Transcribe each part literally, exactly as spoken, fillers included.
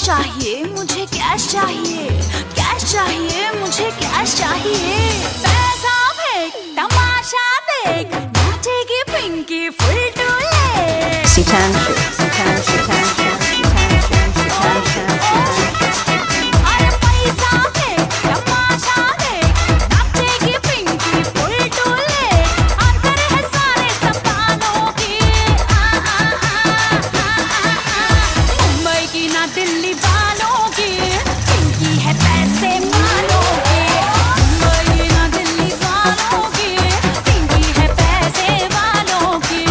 चाहिए, मुझे कैश चाहिए, कैश चाहिए, मुझे कैश चाहिए। पैसा फेंक, तमाशा देख, नाचेगी पिंकी फुल टू ले। Sitanshi, Sitanshi, Sitanshi, Sitanshi, Sitanshi, अरे पैसा फेंक, तमाशा देख, नाचेगी पिंकी फुल टू ले। आंसर है सारे सपनों की, आ आ आ आ आ। मुंबई की ना दिल्ली वालों की, पिंकी है पैसे वालों की। मुंबई की ना दिल्ली वालों की, पिंकी है पैसे वालों की।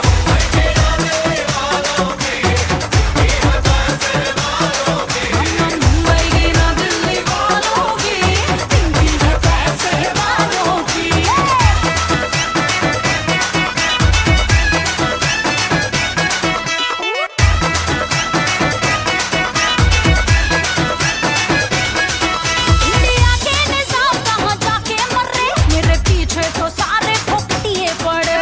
मुंबई की ना दिल्ली वालों की, पिंकी है पैसे वालों की। इंडिया के निजाम कहाँ जाके मरे, मेरे पीछे तो सारे फोकटिए पड़े।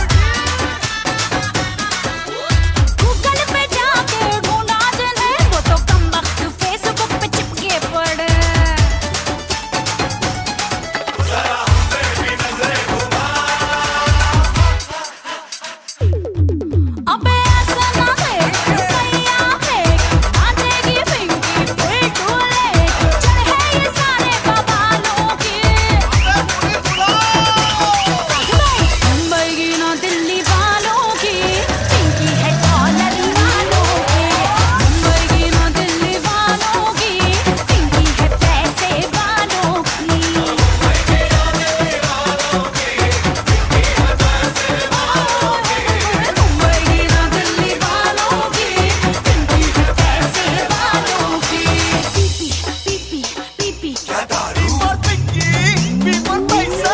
गूगल पे जाके ढूंढा जिन्हें, वो तो कमबख्त फेसबुक पे चिपके पड़े। अबे ऐसा ना देख, रुपया फेंक, नाचेगी पिंकी फुल टू ले। चढ़ है ये सारे बवालों की। मुंबई की ना दिल्ली वालों की, पिंकी है डॉलर वालों की। मुंबई की ना दिल्ली वालों की, पिंकी है पैसे वालों की। मुंबई की ना दिल्ली वालों की, पिंकी है पैसे वालों की। पीपी पीपी पीपी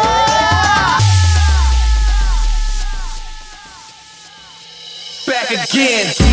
Back again.